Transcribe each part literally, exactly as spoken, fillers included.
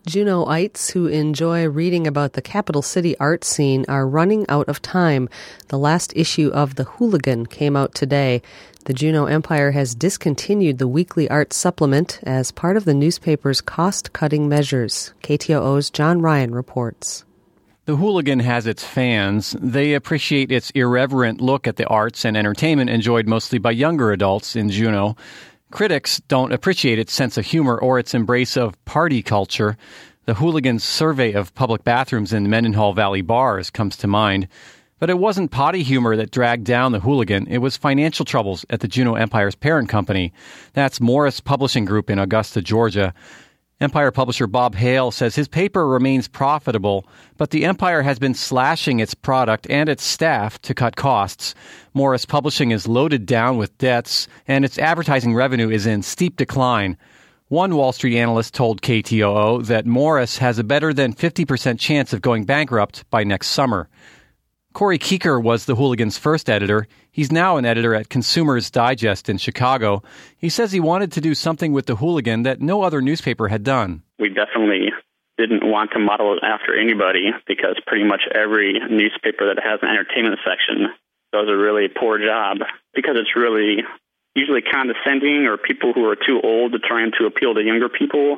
Juneauites who enjoy reading about the capital city art scene are running out of time. The last issue of The Hooligan came out today. The Juneau Empire has discontinued the weekly art supplement as part of the newspaper's cost-cutting measures. K T O O's John Ryan reports. The Hooligan has its fans. They appreciate its irreverent look at the arts and entertainment enjoyed mostly by younger adults in Juneau. Critics don't appreciate its sense of humor or its embrace of party culture. The Hooligan's survey of public bathrooms in Mendenhall Valley bars comes to mind. But it wasn't potty humor that dragged down the Hooligan. It was financial troubles at the Juneau Empire's parent company. That's Morris Publishing Group in Augusta, Georgia. Empire publisher Bob Hale says his paper remains profitable, but the Empire has been slashing its product and its staff to cut costs. Morris Publishing is loaded down with debts, and its advertising revenue is in steep decline. One Wall Street analyst told K T O O that Morris has a better than fifty percent chance of going bankrupt by next summer. Corey Keeker was the Hooligan's first editor. He's now an editor at Consumers Digest in Chicago. He says he wanted to do something with the Hooligan that no other newspaper had done. We definitely didn't want to model it after anybody because pretty much every newspaper that has an entertainment section does a really poor job because it's really usually condescending or people who are too old to trying to appeal to younger people,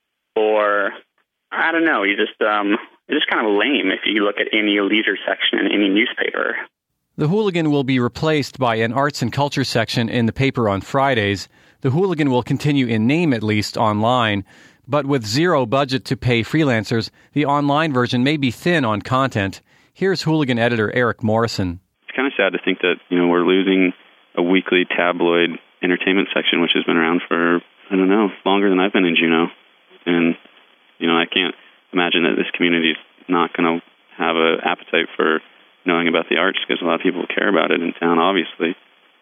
or I don't know, you just um it's just kind of lame if you look at any leisure section in any newspaper. The Hooligan will be replaced by an arts and culture section in the paper on Fridays. The Hooligan will continue in name, at least, online. But with zero budget to pay freelancers, the online version may be thin on content. Here's Hooligan editor Eric Morrison. It's kind of sad to think that, you know, we're losing a weekly tabloid entertainment section, which has been around for, I don't know, longer than I've been in Juneau. And, you know, I can't imagine that this community is not going to have an appetite for knowing about the arts because a lot of people care about it in town, obviously.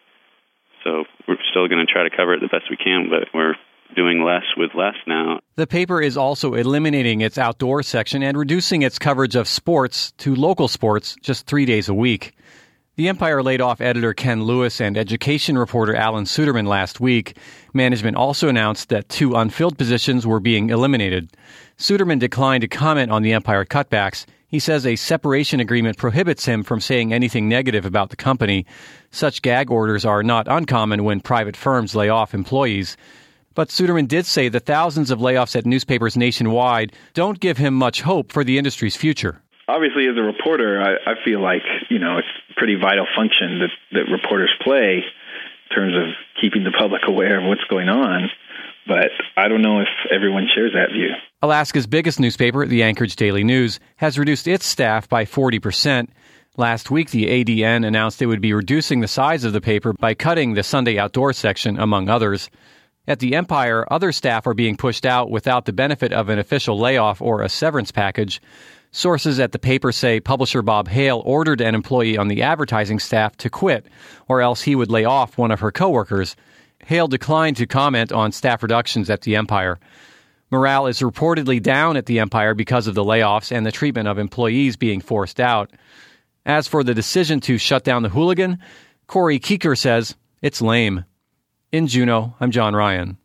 So we're still going to try to cover it the best we can, but we're doing less with less now. The paper is also eliminating its outdoor section and reducing its coverage of sports to local sports just three days a week. The Empire laid off editor Ken Lewis and education reporter Alan Suderman last week. Management also announced that two unfilled positions were being eliminated. Suderman declined to comment on the Empire cutbacks. He says a separation agreement prohibits him from saying anything negative about the company. Such gag orders are not uncommon when private firms lay off employees. But Suderman did say the thousands of layoffs at newspapers nationwide don't give him much hope for the industry's future. Obviously, as a reporter, I, I feel like, you know, it's a pretty vital function that, that reporters play in terms of keeping the public aware of what's going on. But I don't know if everyone shares that view. Alaska's biggest newspaper, the Anchorage Daily News, has reduced its staff by forty percent. Last week, the A D N announced it would be reducing the size of the paper by cutting the Sunday outdoor section, among others. At the Empire, other staff are being pushed out without the benefit of an official layoff or a severance package. Sources at the paper say publisher Bob Hale ordered an employee on the advertising staff to quit, or else he would lay off one of her coworkers. Hale declined to comment on staff reductions at the Empire. Morale is reportedly down at the Empire because of the layoffs and the treatment of employees being forced out. As for the decision to shut down the Hooligan, Corey Keeker says it's lame. In Juneau, I'm John Ryan.